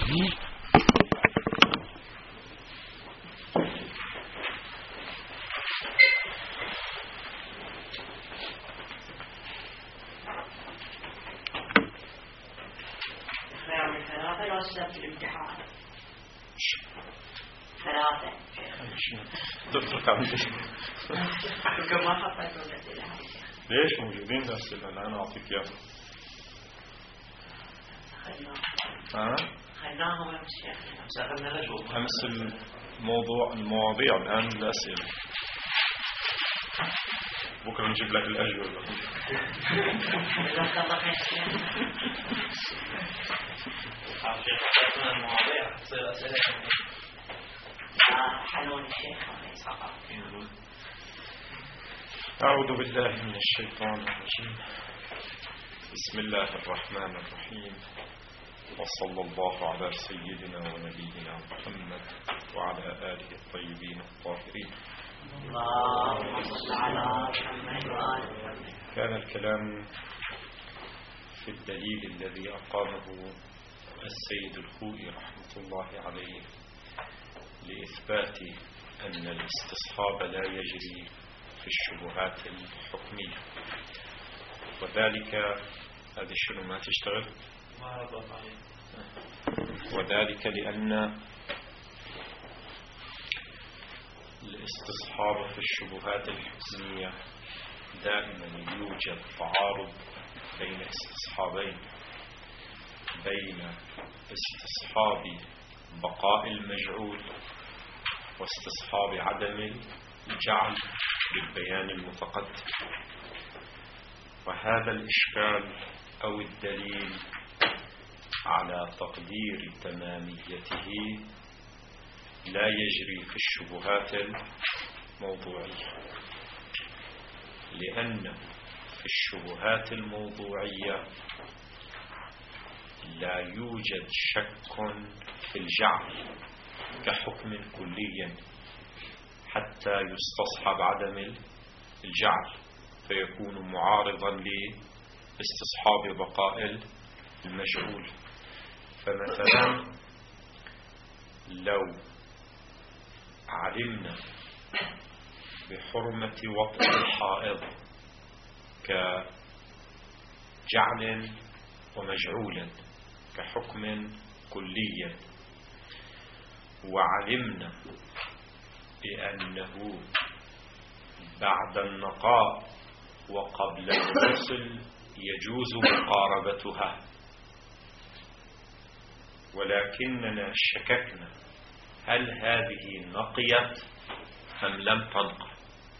تفرق عن ليش موجودين الأسئلة الآن أعطيك إياها؟ خلناهم يا شيخ أمس المواضيع الآن الأسئلة بكرة نجيب لك الأجوبة. أعوذ بالله من الشيطان الرجيم. بسم الله الرحمن الرحيم، وصلى الله على سيدنا ونبينا محمد وعلى آله الطيبين الطاهرين. اللهم صل على محمد وآل محمد. كان الكلام في الدليل الذي أقامه السيد الخوئي رحمة الله عليه لإثبات أن الاستصحاب لا يجري في الشبهات الحكمية، وذلك هذه شنو ما تشتغل، وذلك لأن الاستصحاب في الشبهات الحكمية دائما يوجد تعارض بين استصحابين، بين استصحاب بقاء المجعول واستصحاب عدم الجعل بالبيان المتقدم. وهذا الإشكال أو الدليل على تقدير تماميته لا يجري في الشبهات الموضوعية، لأن في الشبهات الموضوعية لا يوجد شك في الجعل كحكم كلي حتى يستصحب عدم الجعل، فيكون معارضا لاستصحاب بقاء المجعول. فمثلا لو علمنا بحرمة وطء الحائض كجعل ومجعول كحكم كلي، وعلمنا بأنه بعد النقاء وقبل الغسل يجوز مقاربتها، ولكننا شككنا هل هذه نقيت أم لم تنقى،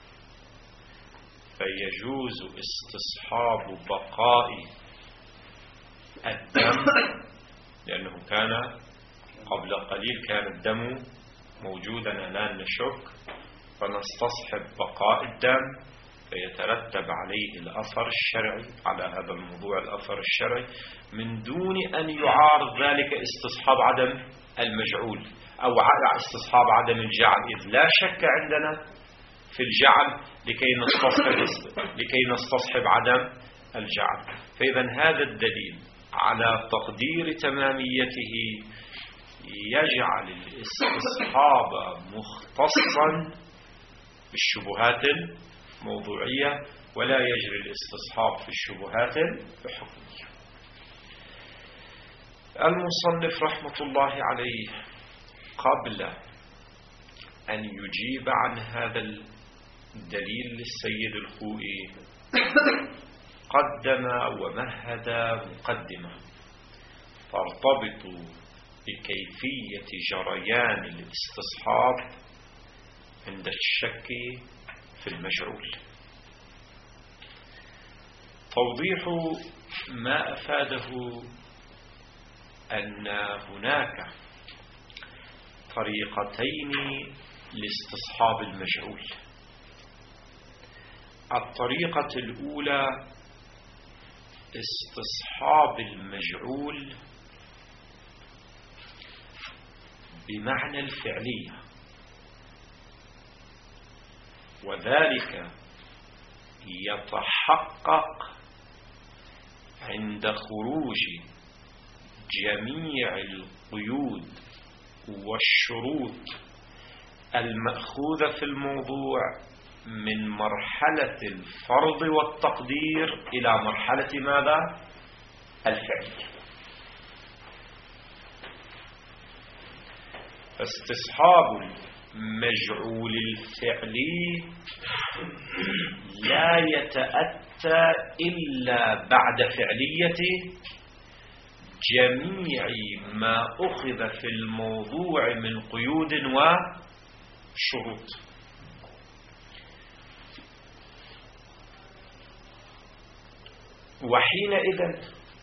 فيجوز استصحاب بقاء الدم، لأنه كان قبل قليل كان الدم موجودا الآن نشك، فنستصحب بقاء الدم فيترتب عليه الأثر الشرعي على هذا الموضوع، الأثر الشرعي، من دون أن يعارض ذلك استصحاب عدم المجعول أو استصحاب عدم الجعل، إذ لا شك عندنا في الجعل لكي نستصحب عدم الجعل. فإذا هذا الدليل على تقدير تماميته يجعل الاستصحاب مختصا بالشبهات الموضوعية، ولا يجري الاستصحاب في الشبهات الحكمية. المصنف رحمة الله عليه قبل أن يجيب عن هذا الدليل للسيد الخوئي قدم ومهد مقدمة ترتبط بكيفية جريان الاستصحاب عند الشك في المجعول. توضيح ما أفاده أن هناك طريقتين لاستصحاب المجعول. الطريقة الأولى استصحاب المجعول بمعنى الفعلية، وذلك يتحقق عند خروج جميع القيود والشروط المأخوذة في الموضوع من مرحلة الفرض والتقدير إلى مرحلة ماذا؟ الفعل. فاستصحاب المجعول الفعلي لا يتأتى إلا بعد فعليته جميع ما أخذ في الموضوع من قيود وشروط. وحينئذ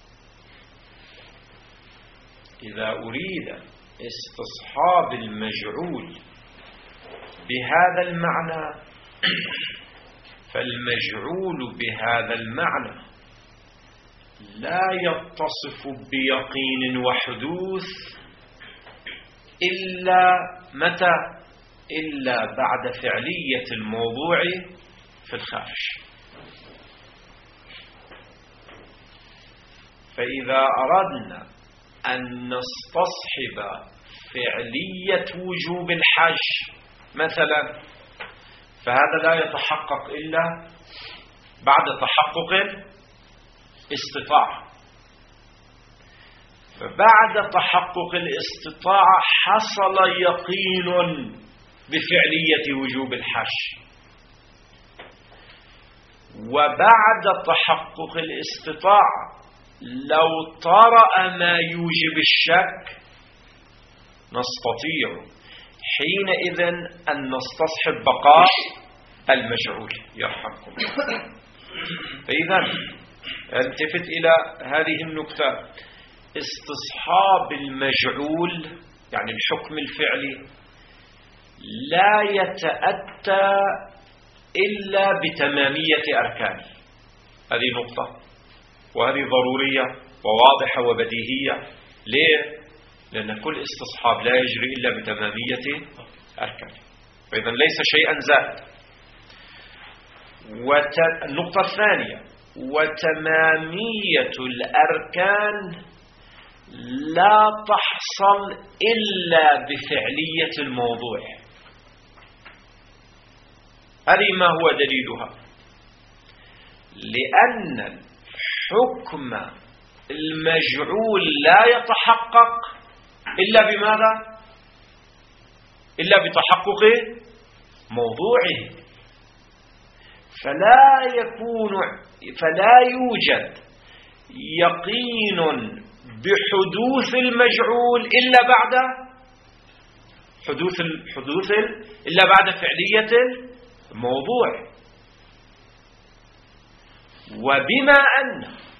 إذا أريد استصحاب المجعول بهذا المعنى، فالمجعول بهذا المعنى لا يتصف بيقين وحدوث إلا متى؟ إلا بعد فعلية الموضوع في الخارج. فإذا أردنا أن نستصحب فعلية وجوب الحج مثلا، فهذا لا يتحقق إلا بعد تحقق الاستطاعة. فبعد تحقق الاستطاعة حصل يقين بفعلية وجوب الحج، وبعد تحقق الاستطاعة لو طرأ ما يوجب الشك نستطيع حينئذ أن نستصحب بقاء المجعول يرحمكم. فإذا التفت إلى هذه النكتة: استصحاب المجعول يعني الحكم الفعلي لا يتأتى إلا بتمامية أركانه. هذه نقطة، وهذه ضرورية وواضحة وبديهية. ليه؟ لأن كل استصحاب لا يجري إلا بتمامية أركانه، فإذا ليس شيئا زائد. النقطة الثانية: وتمامية الأركان لا تحصل إلا بفعلية الموضوع. هذه ما هو دليلها؟ لأن الحكم المجعول لا يتحقق إلا بماذا؟ إلا بتحقق موضوعه. فلا يوجد يقين بحدوث المجعول إلا بعد فعلية الموضوع. وبما أن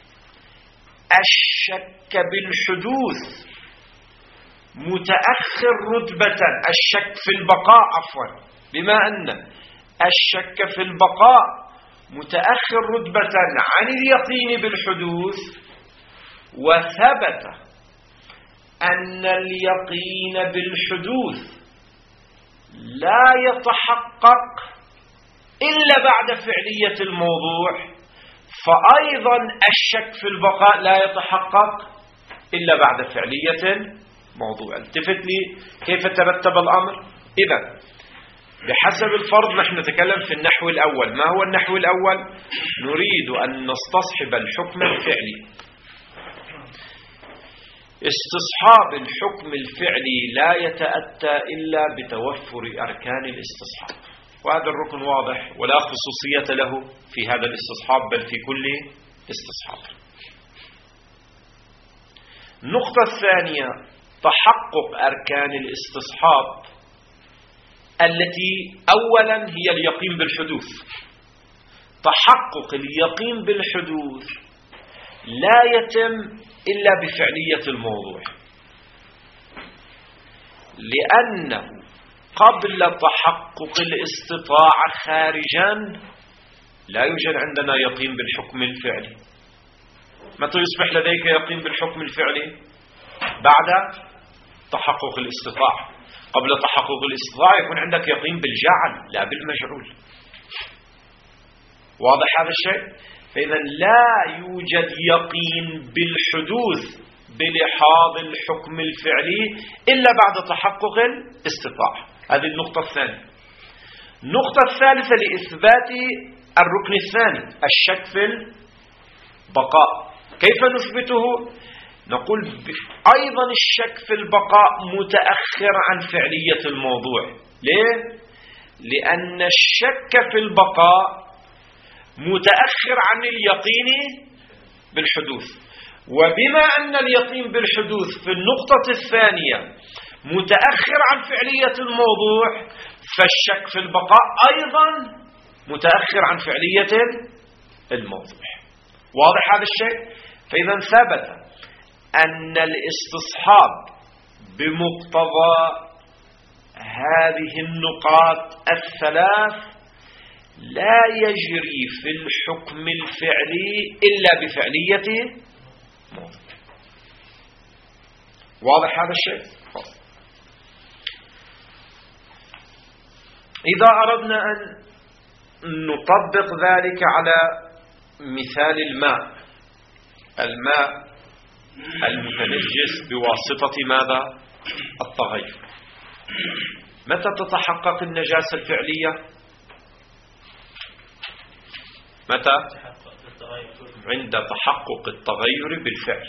الشك بالحدوث متأخر رتبة، الشك في البقاء عفوا، بما أن الشك في البقاء متأخر رتبة عن اليقين بالحدوث، وثبت أن اليقين بالحدوث لا يتحقق إلا بعد فعلية الموضوع، فأيضا الشك في البقاء لا يتحقق إلا بعد فعلية الموضوع. التفت لي كيف ترتب الأمر. إذن بحسب الفرض نحن نتكلم في النحو الأول. ما هو النحو الأول؟ نريد أن نستصحب الحكم الفعلي. استصحاب الحكم الفعلي لا يتأتى إلا بتوفر أركان الاستصحاب، وهذا الركن واضح ولا خصوصية له في هذا الاستصحاب بل في كل استصحاب. النقطة الثانية: تحقق أركان الاستصحاب التي أولا هي اليقين بالحدوث. تحقق اليقين بالحدوث لا يتم إلا بفعلية الموضوع، لأنه قبل تحقق الاستطاعة خارجا لا يوجد عندنا يقين بالحكم الفعلي. متى يصبح لديك يقين بالحكم الفعلي؟ بعد تحقق الاستطاعة. قبل تحقق الاستطاعة يكون عندك يقين بالجعل لا بالمجعول. واضح هذا الشيء؟ فإذا لا يوجد يقين بالحدوث بلحاظ الحكم الفعلي إلا بعد تحقق الاستطاعة. هذه النقطة الثانية. النقطة الثالثة لإثبات الركن الثاني الشك في البقاء. كيف نثبته؟ نقول أيضا الشك في البقاء متأخر عن فعلية الموضوع. ليه؟ لأن الشك في البقاء متأخر عن اليقين بالحدوث، وبما أن اليقين بالحدوث في النقطة الثانية متأخر عن فعلية الموضوع، فالشك في البقاء أيضا متأخر عن فعلية الموضوع. واضح هذا الشيء؟ فإذا ثبت أن الاستصحاب بمقتضى هذه النقاط الثلاث لا يجري في الحكم الفعلي إلا بفعلية موضوع. واضح هذا الشيء؟ إذا أردنا أن نطبق ذلك على مثال الماء المتنجس بواسطة ماذا؟ التغير. متى تتحقق النجاسة الفعلية؟ متى؟ عند تحقق التغير بالفعل.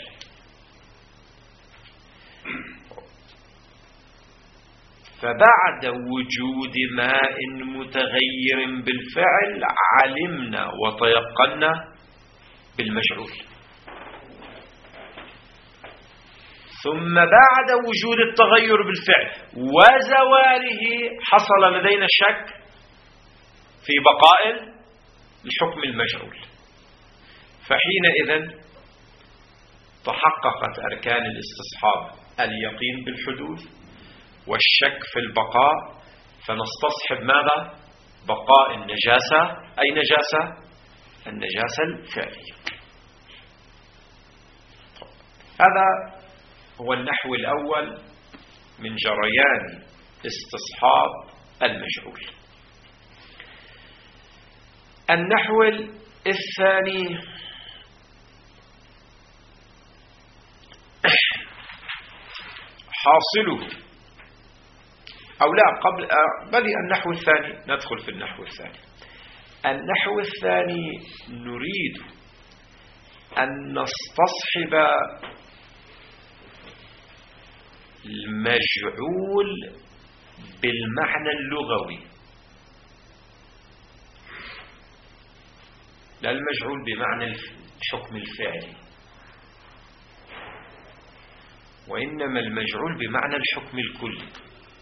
فبعد وجود ماء متغير بالفعل علمنا وتيقنا بالمجعول. ثم بعد وجود التغير بالفعل وزواله حصل لدينا شك في بقاء الحكم المجعول. فحينئذ تحققت أركان الاستصحاب اليقين بالحدوث والشك في البقاء، فنستصحب ماذا؟ بقاء النجاسة. أي نجاسة؟ النجاسة الفعلية. هذا هو النحو الأول من جريان استصحاب المجهول. النحو الثاني حاصله أو لا قبل بل النحو الثاني ندخل في النحو الثاني. النحو الثاني نريد أن نستصحب المجعول بالمعنى اللغوي، لا المجعول بمعنى الحكم الفعلي، وإنما المجعول بمعنى الحكم الكلي.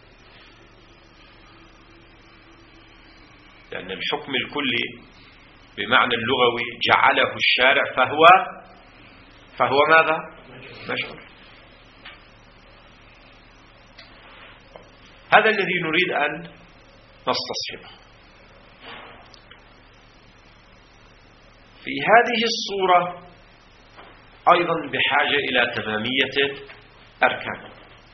لأن الحكم الكلي بمعنى اللغوي جعله الشارع فهو ماذا؟ مجعول. هذا الذي نريد أن نستصحبه. في هذه الصورة أيضا بحاجة إلى تمامية الأركان.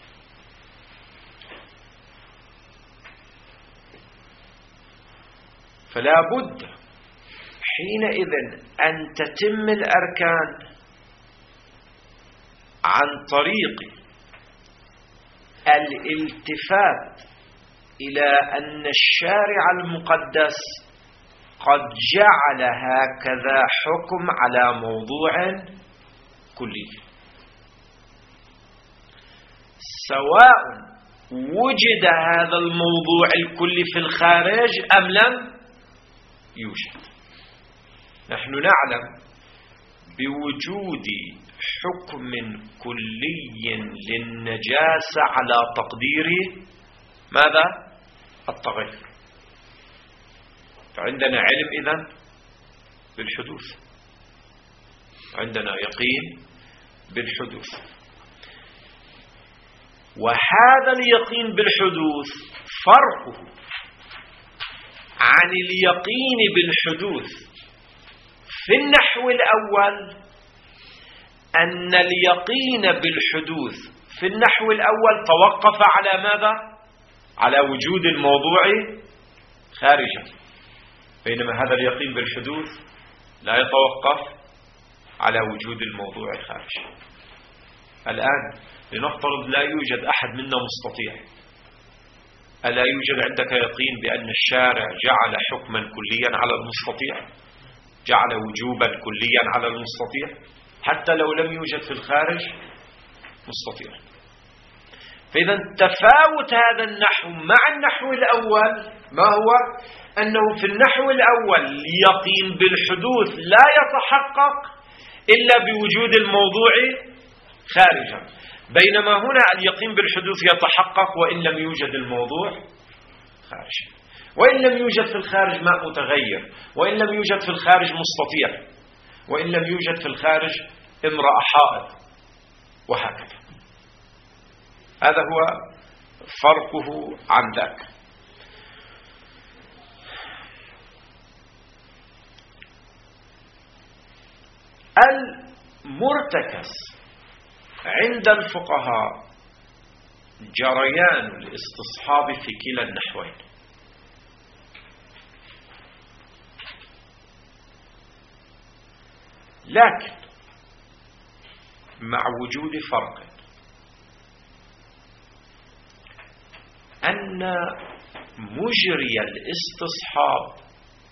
فلا بد حينئذ أن تتم الأركان عن طريق الالتفات إلى أن الشارع المقدس قد جعل هكذا حكم على موضوع كلي، سواء وجد هذا الموضوع الكلي في الخارج أم لم يوجد. نحن نعلم بوجود حكم كلي للنجاسة على تقدير ماذا؟ التغير. فعندنا علم إذن بالحدوث، عندنا يقين بالحدوث. وهذا اليقين بالحدوث فرقه عن اليقين بالحدوث في النحو الأول أن اليقين بالحدوث في النحو الأول توقف على ماذا؟ على وجود الموضوع خارجا، بينما هذا اليقين بالحدوث لا يتوقف على وجود الموضوع خارجا. الآن لنفترض لا يوجد أحد منا مستطيع، ألا يوجد عندك يقين بأن الشارع جعل حكما كليا على المستطيع، جعل وجوبا كليا على المستطيع حتى لو لم يوجد في الخارج مستطيع؟ فإذا تفاوت هذا النحو مع النحو الأول ما هو؟ أنه في النحو الأول اليقين بالحدوث لا يتحقق إلا بوجود الموضوع خارجا، بينما هنا اليقين بالحدوث يتحقق وإن لم يوجد الموضوع خارجا. وإن لم يوجد في الخارج ماء متغير، وإن لم يوجد في الخارج مستطيع، وإن لم يوجد في الخارج امرأة حائض، وهكذا. هذا هو فرقه عن ذاك. المرتكز عند الفقهاء جريان الاستصحاب في كلا النحوين، لكن مع وجود فرق، أن مجري الاستصحاب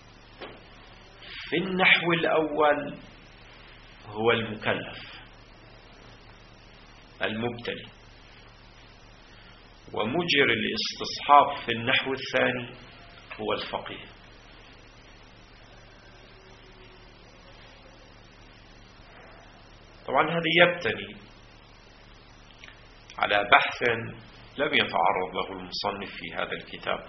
في النحو الأول هو المكلف المبتلي، ومجري الاستصحاب في النحو الثاني هو الفقيه. طبعا هذا يبتني على بحث لم يتعرض له المصنف في هذا الكتاب،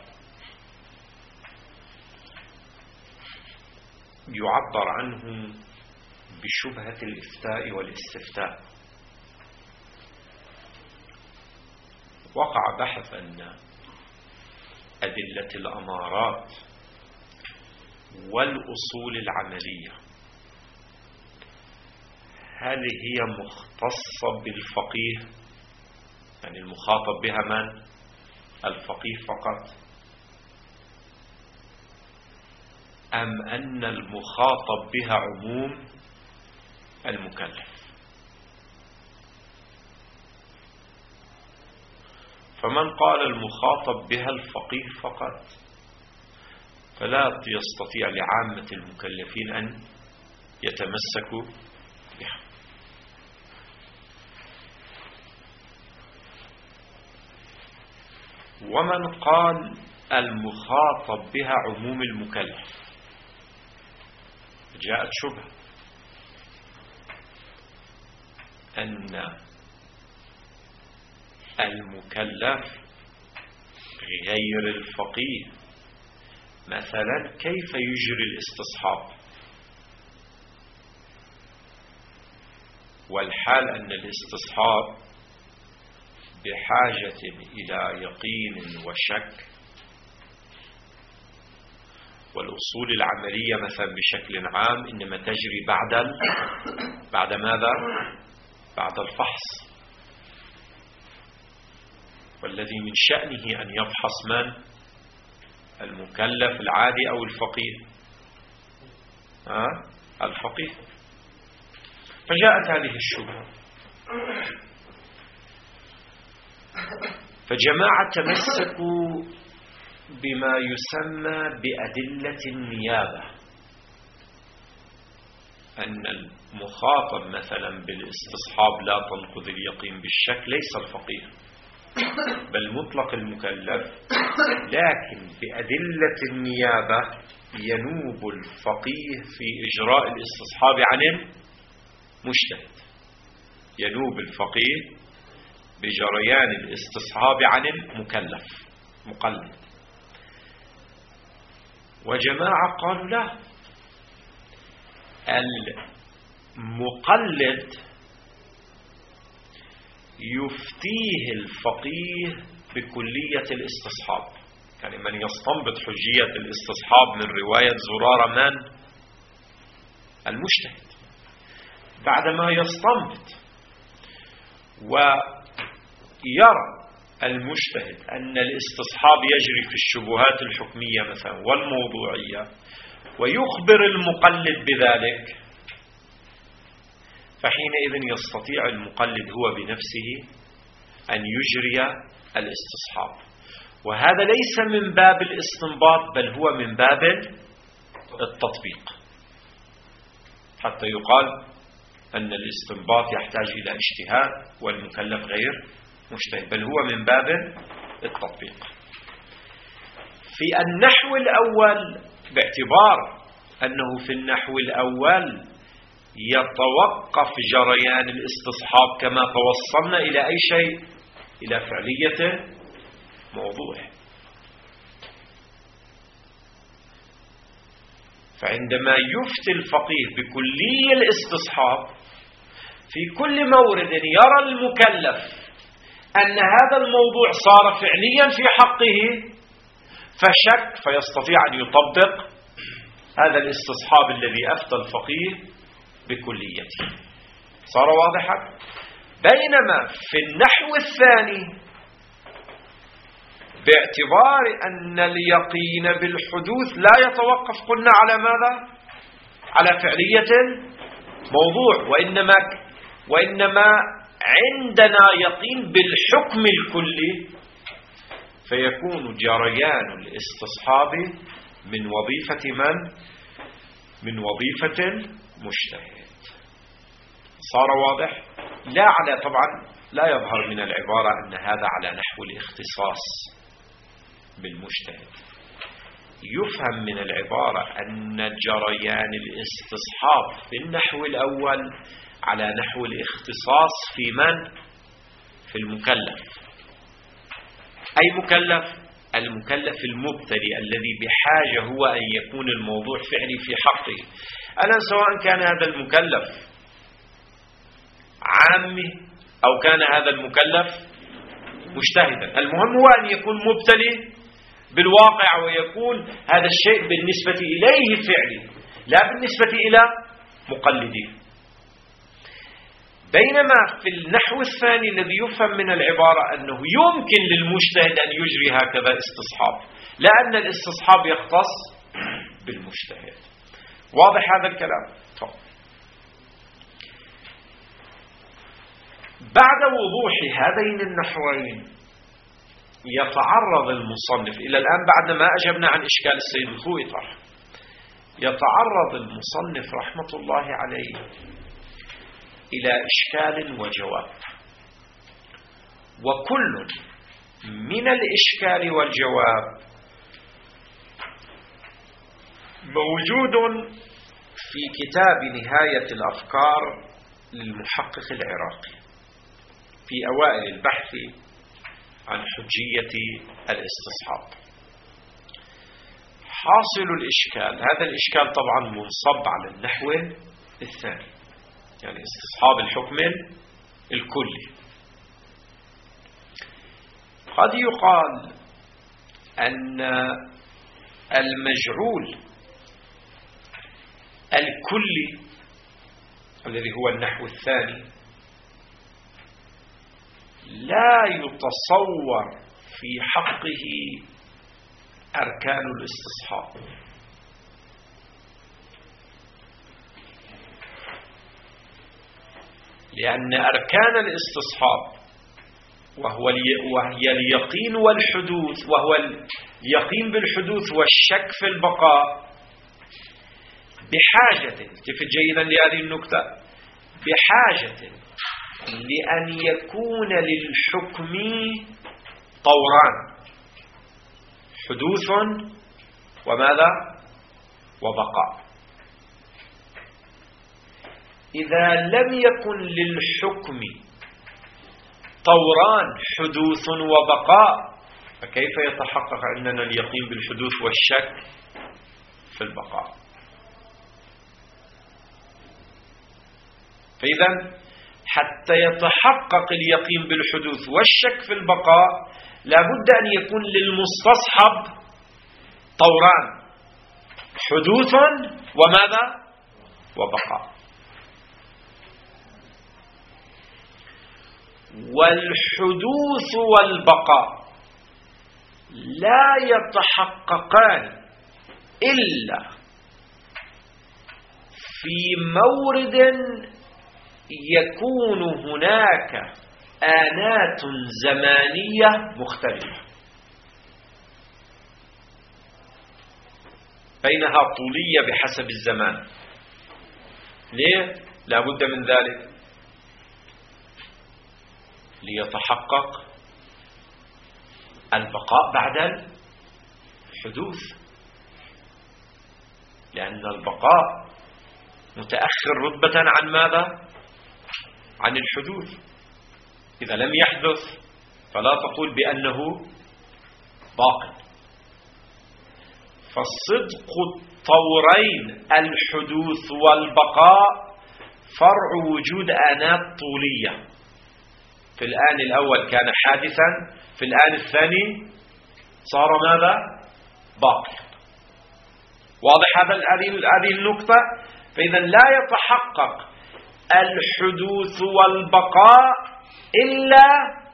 يعبر عنه بشبهة الإفتاء والاستفتاء. وقع بحث أن أدلة الأمارات والأصول العملية هل هي مختصة بالفقيه، يعني المخاطب بها من؟ الفقيه فقط، أم أن المخاطب بها عموم المكلف؟ فمن قال المخاطب بها الفقيه فقط فلا يستطيع لعامة المكلفين أن يتمسكوا بها. ومن قال المخاطب بها عموم المكلف جاءت شبهة أن المكلف غير الفقيه مثلا كيف يجري الاستصحاب، والحال أن الاستصحاب بحاجة إلى يقين وشك، والأصول العملية مثلا بشكل عام إنما تجري بعد ماذا؟ بعد الفحص، والذي من شأنه أن يفحص من؟ المكلف العادي أو الفقيه؟ الفقيه. فجاءت هذه الشبهة، فجماعة تمسكوا بما يسمى بأدلة النيابة، أن المخاطب مثلا بالاستصحاب لا تنقض اليقين بالشك ليس الفقيه بل مطلق المكلف، لكن بأدلة النيابة ينوب الفقيه في إجراء الاستصحاب عن المجتهد، ينوب الفقيه بجريان الاستصحاب عن المكلف مقلد. وجماعة قالوا لا، المقلد يفتيه الفقيه بكلية الاستصحاب، يعني من يستنبط حجية الاستصحاب من رواية زرارة من؟ المجتهد. بعدما يستنبط ويرى المجتهد أن الاستصحاب يجري في الشبهات الحكمية مثلا والموضوعية، ويخبر المقلد بذلك، فحينئذ يستطيع المقلد هو بنفسه أن يجري الاستصحاب، وهذا ليس من باب الاستنباط بل هو من باب التطبيق، حتى يقال أن الاستنباط يحتاج إلى اجتهاد والمكلف غير مجتهد، بل هو من باب التطبيق. في النحو الأول، باعتبار أنه في النحو الأول يتوقف جريان الاستصحاب كما توصلنا إلى أي شيء، إلى فعلية موضوع. فعندما يفتي الفقيه بكلي الاستصحاب في كل مورد يرى المكلف أن هذا الموضوع صار فعليا في حقه فشك، فيستطيع أن يطبق هذا الاستصحاب الذي أفتى الفقيه بكليته. صار واضحا؟ بينما في النحو الثاني باعتبار أن اليقين بالحدوث لا يتوقف قلنا على ماذا؟ على فعلية موضوع، وإنما عندنا يقين بالحكم الكلي، فيكون جريان الاستصحاب من وظيفة من؟ من وظيفة المجتهد. صار واضح؟ لا على، طبعا لا يظهر من العبارة أن هذا على نحو الاختصاص بالمجتهد، يفهم من العبارة أن جريان الاستصحاب في النحو الأول على نحو الاختصاص في من؟ في المكلف. أي مكلف؟ المكلف المبتدئ الذي بحاجة هو أن يكون الموضوع فعلي في حقه. الآن سواء كان هذا المكلف عامي أو كان هذا المكلف مجتهدا، المهم هو أن يكون مبتلي بالواقع ويكون هذا الشيء بالنسبة إليه فعلي لا بالنسبة إلى مقلديه. بينما في النحو الثاني الذي يفهم من العبارة أنه يمكن للمجتهد أن يجري هكذا استصحاب، لأن الاستصحاب يختص بالمجتهد. واضح هذا الكلام؟ طب. بعد وضوح هذين النحوين يتعرض المصنف إلى الآن، بعد ما أجبنا عن إشكال السيد الخوئي طرح، يتعرض المصنف رحمة الله عليه إلى إشكال وجواب، وكل من الإشكال والجواب موجود في كتاب نهاية الأفكار للمحقق العراقي في أوائل البحث عن حجية الاستصحاب. حاصل الإشكال، هذا الإشكال طبعا منصب على النحو الثاني، يعني استصحاب الحكم الكلي. قد يقال أن المجعول الكلي الذي هو النحو الثاني لا يتصور في حقه أركان الاستصحاب، لأن أركان الاستصحاب وهي اليقين والحدوث، وهو اليقين بالحدوث والشك في البقاء، بحاجة، التفت جيدا لهذه النكتة، بحاجة لأن يكون للحكم طوران، حدوث وماذا؟ وبقاء. إذا لم يكن للحكم طوران، حدوث وبقاء، فكيف يتحقق عندنا اليقين بالحدوث والشك في البقاء؟ فإذا حتى يتحقق اليقين بالحدوث والشك في البقاء لابد أن يكون للمستصحب طوران، حدوث وماذا؟ وبقاء. والحدوث والبقاء لا يتحققان إلا في مورد يكون هناك آنات زمانية مختلفة بينها طولية بحسب الزمان. ليه؟ لا بد من ذلك ليتحقق البقاء بعد الحدوث، لأن البقاء متأخر رتبة عن ماذا؟ عن الحدوث. إذا لم يحدث فلا تقول بأنه باق. فالصدق الطورين الحدوث والبقاء فرع وجود آنات طولية. في الآن الأول كان حادثا، في الآن الثاني صار ماذا؟ باقي. واضح هذه النقطة؟ فإذا لا يتحقق الحدوث والبقاء إلا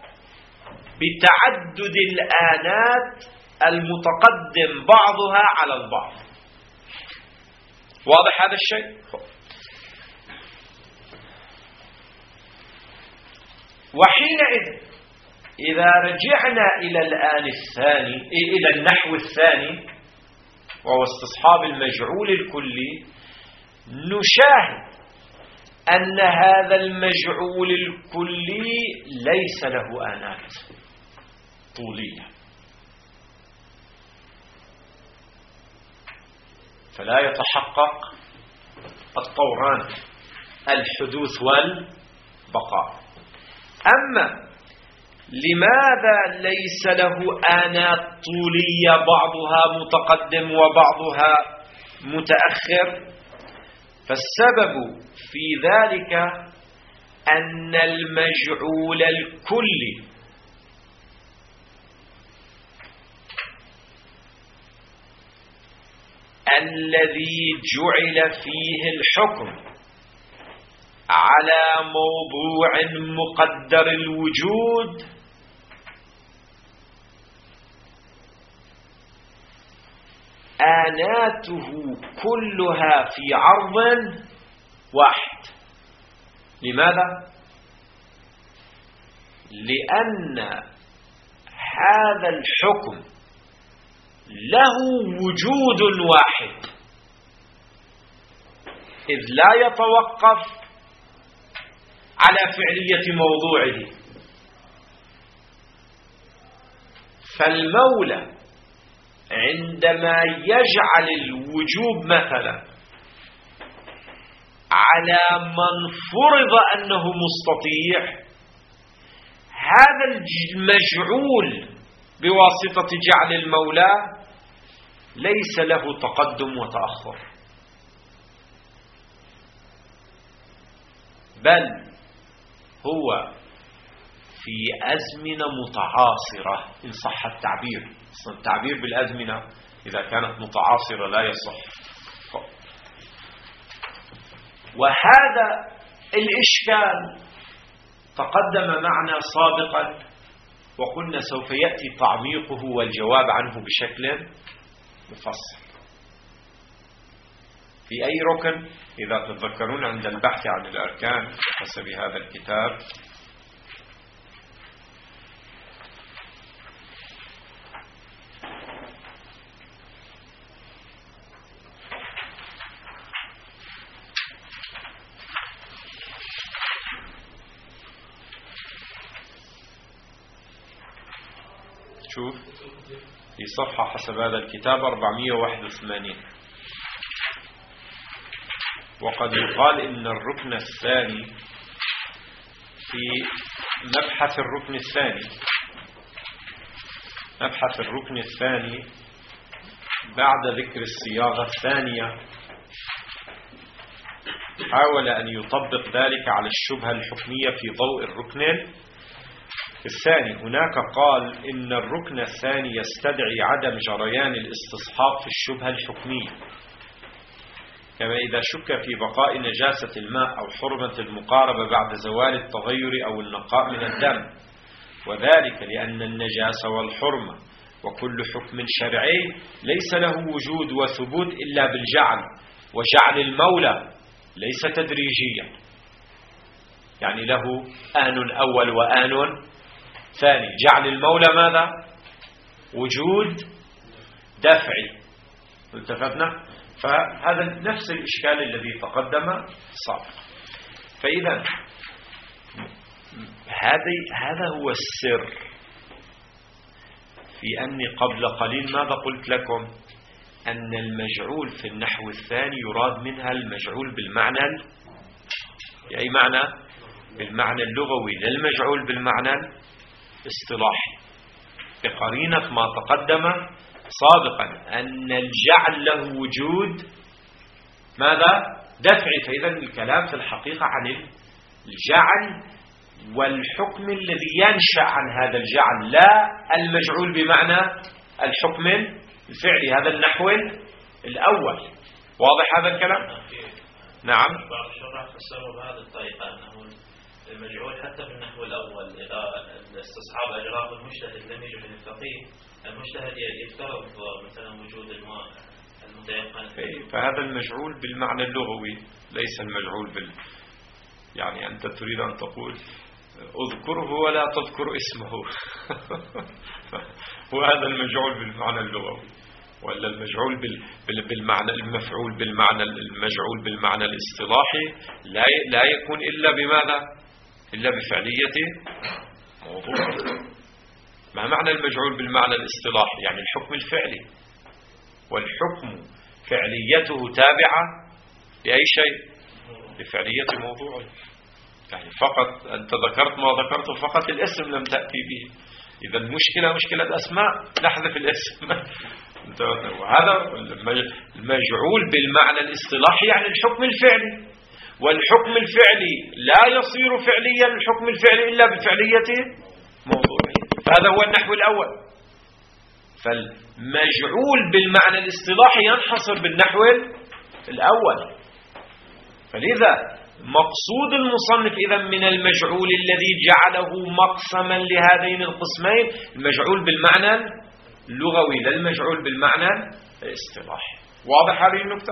بتعدد الآنات المتقدم بعضها على البعض. واضح هذا الشيء؟ وحينئذ إذا رجعنا إلى الآن الثاني، إلى النحو الثاني وهو استصحاب المجعول الكلي، نشاهد أن هذا المجعول الكلي ليس له آنات طولية، فلا يتحقق الطوران الحدوث والبقاء. أما لماذا ليس له آنات طولية بعضها متقدم وبعضها متأخر؟ فالسبب في ذلك أن المجعول الكلي الذي جعل فيه الحكم على موضوع مقدر الوجود آناته كلها في عرض واحد. لماذا؟ لأن هذا الحكم له وجود واحد، إذ لا يتوقف على فعلية موضوعه. فالمولى عندما يجعل الوجوب مثلا على من فرض أنه مستطيع، هذا المجعول بواسطة جعل المولى ليس له تقدم وتأخر، بل هو في أزمنة متعاصرة إن صح التعبير. التعبير بالأزمنة إذا كانت متعاصرة لا يصح. وهذا الإشكال تقدم معنا سابقا وقلنا سوف يأتي تعميقه والجواب عنه بشكل مفصل في أي ركن. إذا تتذكرون عند البحث عن الأركان حسب هذا الكتاب شوف في صفحة حسب هذا الكتاب 481. وقد يقال إن الركن الثاني في مبحث الركن الثاني بعد ذكر الصياغة الثانية حاول أن يطبق ذلك على الشبهة الحكمية في ضوء الركن الثاني. هناك قال إن الركن الثاني يستدعي عدم جريان الاستصحاب في الشبهة الحكمية، كما إذا شك في بقاء نجاسة الماء أو حرمة المقاربة بعد زوال التغير أو النقاء من الدم، وذلك لأن النجاسة والحرمة وكل حكم شرعي ليس له وجود وثبوت إلا بالجعل، وجعل المولى ليس تدريجيا. يعني له آن أول وآن ثاني. جعل المولى ماذا؟ وجود دفعي. التفتنا؟ فهذا نفس الإشكال الذي تقدم سابقا. فإذا هذا هو السر في أني قبل قليل ماذا قلت لكم؟ أن المجعول في النحو الثاني يراد منها المجعول بالمعنى أي معنى؟ بالمعنى اللغوي، لا المجعول بالمعنى الاصطلاحي، بقرينة ما تقدم سابقا أن الجعل له وجود ماذا؟ دفعي. فإذا الكلام في الحقيقة عن الجعل والحكم الذي ينشأ عن هذا الجعل، لا المجعول بمعنى الحكم الفعلي. هذا النحو الأول. واضح هذا الكلام؟ نعم. بعض الشراح فسروا بهذه الطريقة أنه المجعول حتى في النحو الأول إذا الاستصحاب أجراه المجتهد لم يجب الفقيه، المجتهد يفترض مثلا وجود الماء المتيقن. فهذا المجعول بالمعنى اللغوي ليس المجعول يعني أنت تريد أن تقول اذكره ولا تذكر اسمه وهذا المجعول بالمعنى اللغوي، ولا المجعول بالمعنى المفعول بالمعنى المجعول بالمعنى الاصطلاحي لا يكون إلا بماذا؟ إلا بفعلية موضوع. ما معنى المجعول بالمعنى الاصطلاحي؟ يعني الحكم الفعلي، والحكم فعليته تابعة لأي شيء؟ لفعلية موضوعه. يعني فقط أنت ذكرت ما ذكرته، فقط الاسم لم تأتي به. إذا المشكلة مشكلة الأسماء، نحذف الاسم. وهذا المجعول بالمعنى الاصطلاحي يعني الحكم الفعلي، والحكم الفعلي لا يصير فعليا الحكم الفعلي إلا بفعلية موضوعه. فهذا هو النحو الأول. فالمجعول بالمعنى الاصطلاحي ينحصر بالنحو الأول. فلذا مقصود المصنف إذا من المجعول الذي جعله مقسما لهذين القسمين المجعول بالمعنى اللغوي لا المجعول بالمعنى الاصطلاحي. واضح هذه النقطة؟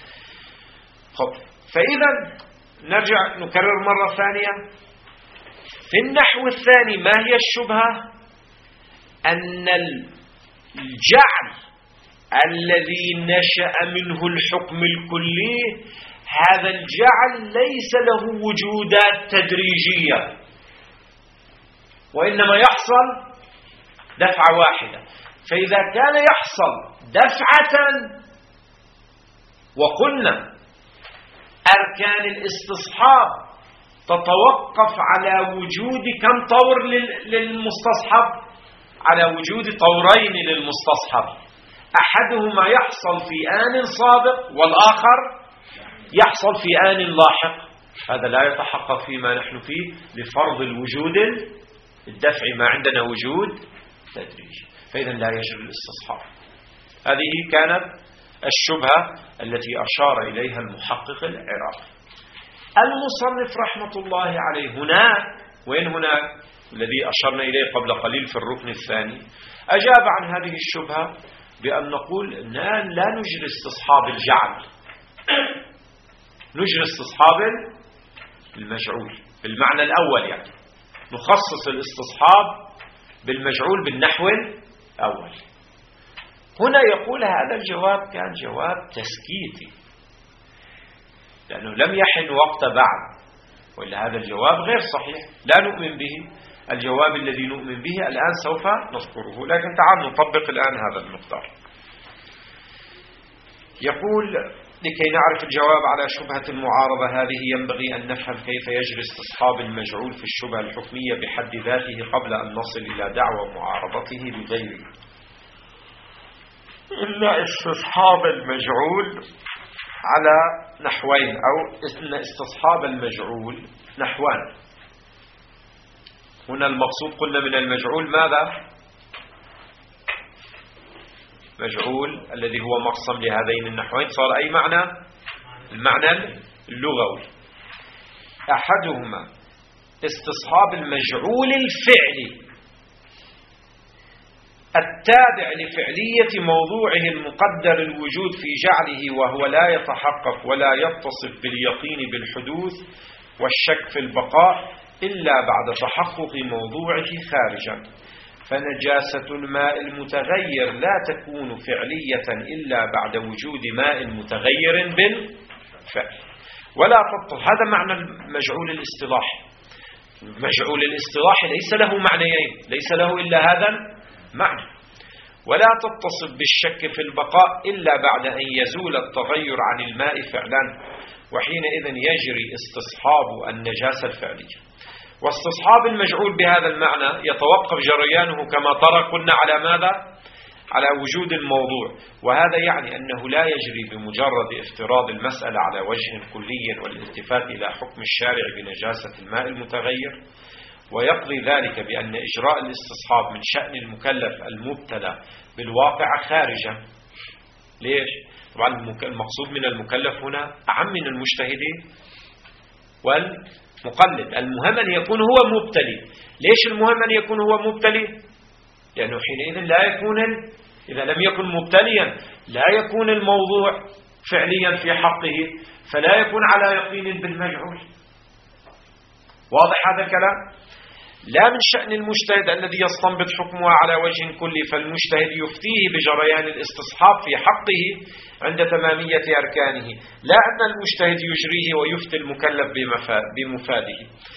فإذا نرجع نكرر مرة ثانية. في النحو الثاني ما هي الشبهة؟ أن الجعل الذي نشأ منه الحكم الكلي هذا الجعل ليس له وجودات تدريجية، وإنما يحصل دفعة واحدة. فإذا كان يحصل دفعة، وقلنا أركان الاستصحاب تتوقف على وجود كم طور للمستصحب؟ على وجود طورين للمستصحب، أحدهما يحصل في آن سابق والآخر يحصل في آن لاحق. هذا لا يتحقق فيما نحن فيه لفرض الوجود الدفعي، ما عندنا وجود تدريجي، فإذا لا يجري الاستصحاب. هذه كانت الشبهة التي أشار إليها المحقق العراقي. المصنف رحمة الله عليه هنا، وين هنا الذي أشرنا إليه قبل قليل في الركن الثاني، أجاب عن هذه الشبهة بأن نقول لا نجري استصحاب الجعل، نجري استصحاب المجعول بالمعنى الأول. يعني نخصص الاستصحاب بالمجعول بالنحو الأول. هنا يقول هذا الجواب كان جواب تسكيتي، لأنه لم يحن وقت بعد، وإلا هذا الجواب غير صحيح لا نؤمن به. الجواب الذي نؤمن به الآن سوف نذكره، لكن تعالوا نطبق الآن هذا المقدار. يقول: لكي نعرف الجواب على شبهة المعارضة هذه ينبغي أن نفهم كيف يجري استصحاب المجعول في الشبهة الحكمية بحد ذاته قبل أن نصل إلى دعوى معارضته بغيره. إلا استصحاب المجعول على نحوين، أو إن استصحاب المجعول نحوان. هنا المقصود قلنا من المجعول ماذا؟ مجعول الذي هو مقسم لهذين النحوين صار أي معنى؟ المعنى اللغوي. أحدهما استصحاب المجعول الفعلي التابع لفعلية موضوعه المقدر الوجود في جعله، وهو لا يتحقق ولا يتصف باليقين بالحدوث والشك في البقاء إلا بعد تحقق موضوعه خارجا. فنجاسة الماء المتغير لا تكون فعلية إلا بعد وجود ماء متغير بالفعل ولا تبطل. هذا معنى المجعول الاصطلاحي. المجعول الاصطلاحي ليس له معنيين، ليس له إلا هذا المعنى. ولا تتصف بالشك في البقاء إلا بعد أن يزول التغير عن الماء فعلا، وحينئذ يجري استصحاب النجاسة الفعلية. واستصحاب المجعول بهذا المعنى يتوقف جريانه كما ترى قلنا على ماذا؟ على وجود الموضوع. وهذا يعني أنه لا يجري بمجرد افتراض المسألة على وجه كلي والالتفات إلى حكم الشارع بنجاسة الماء المتغير، ويقضي ذلك بأن إجراء الاستصحاب من شأن المكلف المبتلى بالواقع خارجا. ليش؟ طبعا المقصود من المكلف هنا أعم من المجتهدين والمقلد. المهم أن يكون هو مبتلي. ليش المهم أن يكون هو مبتلي؟ لأنه حينئذ لا يكون، إذا لم يكن مبتليا لا يكون الموضوع فعليا في حقه، فلا يكون على يقين بالمجعول. واضح هذا الكلام؟ لا من شأن المجتهد الذي يستنبط حكمها على وجه كلي، فالمجتهد يفتيه بجريان الاستصحاب في حقه عند تمامية أركانه، لا أن المجتهد يجريه ويفتي المكلف بمفاده.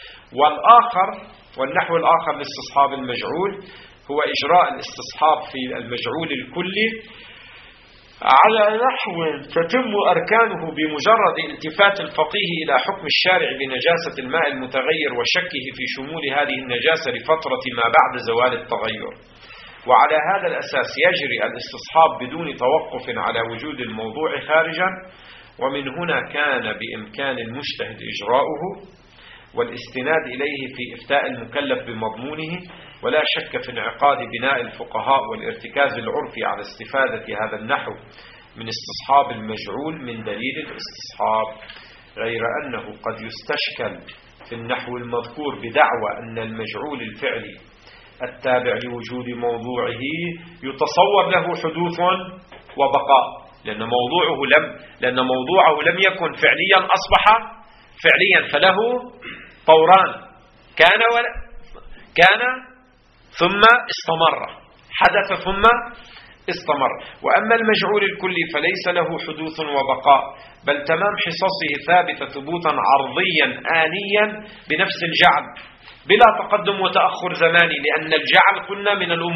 والنحو الآخر لاستصحاب المجعول هو إجراء الاستصحاب في المجعول الكلي على نحو تتم أركانه بمجرد التفات الفقيه إلى حكم الشارع بنجاسة الماء المتغير وشكه في شمول هذه النجاسة لفترة ما بعد زوال التغير. وعلى هذا الأساس يجري الاستصحاب بدون توقف على وجود الموضوع خارجا. ومن هنا كان بإمكان المجتهد إجراؤه والاستناد إليه في إفتاء المكلف بمضمونه، ولا شك في انعقاد بناء الفقهاء والارتكاز العرفي على استفادة هذا النحو من استصحاب المجعول من دليل الاستصحاب، غير أنه قد يستشكل في النحو المذكور بدعوى أن المجعول الفعلي التابع لوجود موضوعه يتصور له حدوث وبقاء، لأن موضوعه لم يكن فعليا أصبح فعليا، فله طوران، كان ثم استمر، حدث ثم استمر. وأما المجعول الكلي فليس له حدوث وبقاء، بل تمام حصصه ثابتة ثبوتا عرضيا آنيا بنفس الجعل بلا تقدم وتأخر زماني، لأن الجعل قلنا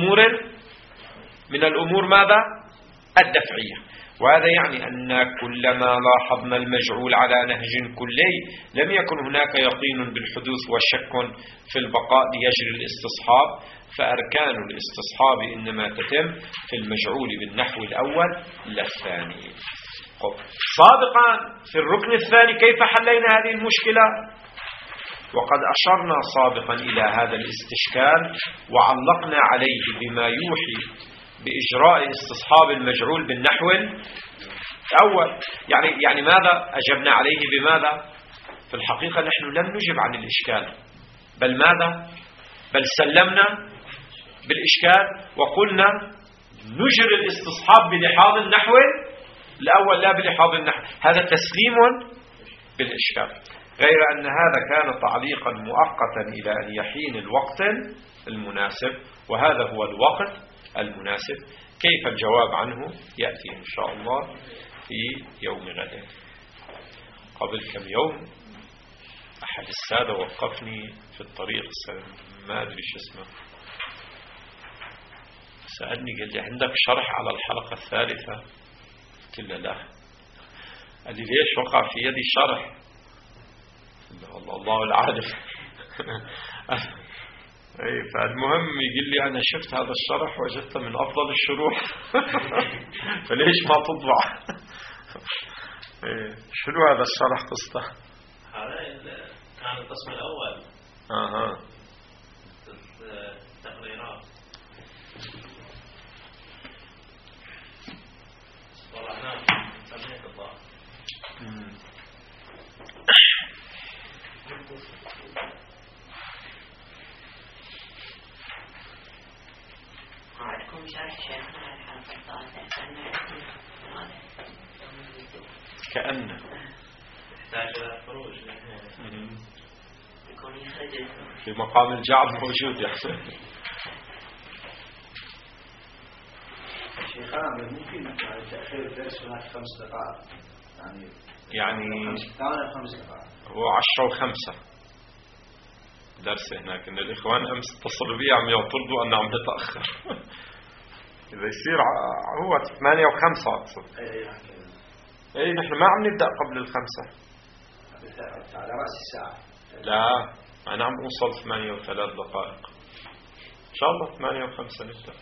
من الأمور ماذا؟ الدفعية. وهذا يعني أن كلما لاحظنا المجعول على نهج كلي لم يكن هناك يقين بالحدوث وشك في البقاء ليجري الاستصحاب، فأركان الاستصحاب إنما تتم في المجعول بالنحو الأول لا الثاني. سابقا في الركن الثاني كيف حلينا هذه المشكلة؟ وقد أشرنا سابقا إلى هذا الاستشكال وعلقنا عليه بما يوحي بإجراء استصحاب المجعول بالنحو الأول. يعني ماذا أجبنا عليه بماذا؟ في الحقيقة نحن لم نجب عن الإشكال، بل ماذا؟ بل سلمنا بالإشكال وقلنا نجري الاستصحاب بلحاظ النحو الأول لا بلحاظ النحو. هذا تسليم بالإشكال، غير أن هذا كان تعليقا مؤقتا إلى أن يحين الوقت المناسب، وهذا هو الوقت المناسب. كيف الجواب عنه يأتي إن شاء الله في يوم غد. قبل كم يوم أحد السادة وقفني في الطريق، ما أدري شو اسمه، سألني قال لي عندك شرح على الحلقة الثالثة؟ قلت له لا. قال لي ليش وقع في يدي شرح؟ الله العالم. فالمهم يقول لي أنا شفت هذا الشرح وجدته من أفضل الشروح فليش ما تطبع؟ شنو هذا الشرح قصته؟ هذا كان القسم الأول. التقريرات والله سميت الله. عندكم شرح شيخنا على الحلقة الثالثة كأن يحتاج إلى خروج. يكون يخرج في مقام الجعل موجود يعني. شيخنا ممكن تأخير الدرس هناك 5 دقائق يعني 5 دقائق هو 10:05 درس هناك. إن الإخوان أمس اتصلوا بي عم يعترضوا أن عم نتأخر. إذا يصير هو 8:05 أقصد. إيه نحن ما عم نبدأ قبل 5 على رأس الساعة. لا أنا عم أوصل 8:03 إن شاء الله 8:05 نبدأ.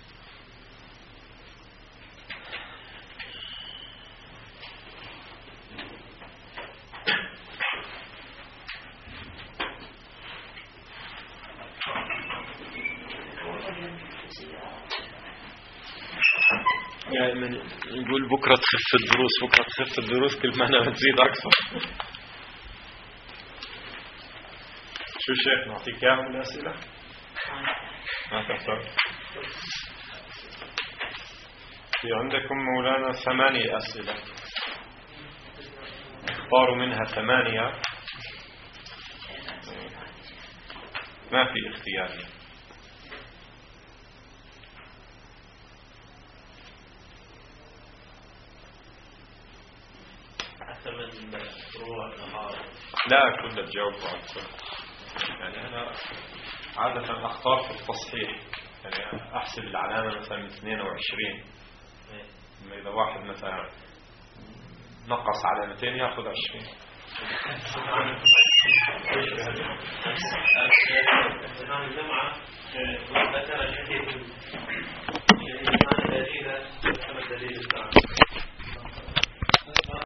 يعني نقول بكرة تخف الدروس، بكرة تخف الدروس، كل ما أنا بتزيد أكثر. شو شيخ نعطيك إياها من الأسئلة؟ ما تحتاج. في عندكم مولانا 8 أسئلة، اختاروا منها 8. ما في اختياري. لا كل الجواب يعني أنا عادة أختار في التصحيح، يعني أحسب العلامة مثلا من 22. إذا واحد مثلا نقص علامتين يأخذ 20. الجمعة ذكر شهيد الدليل